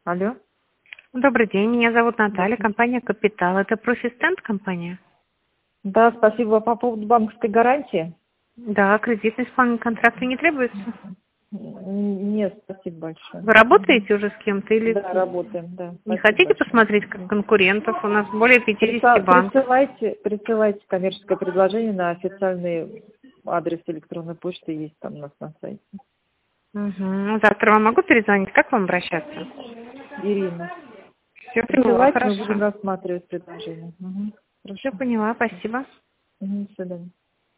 Алло. Добрый день, меня зовут Наталья, Здравствуйте. компания «Капитал». Это Профистенд компания? Да, спасибо. По поводу банковской гарантии? Да, кредитный исполнение контракта не требуется. Нет, спасибо большое. Вы работаете уже с кем-то или Да, работаем, да. не Спасибо хотите большое. посмотреть как конкурентов? У нас более 50 банков. Присылайте коммерческое предложение на официальный адрес электронной почты, есть там у нас на сайте. Угу. Завтра вам могу перезвонить? Как вам обращаться? Ирина. Все поняла, Присылайте, мы будем хорошо. рассматривать предложение. Все Хорошо. поняла, спасибо. До свидания.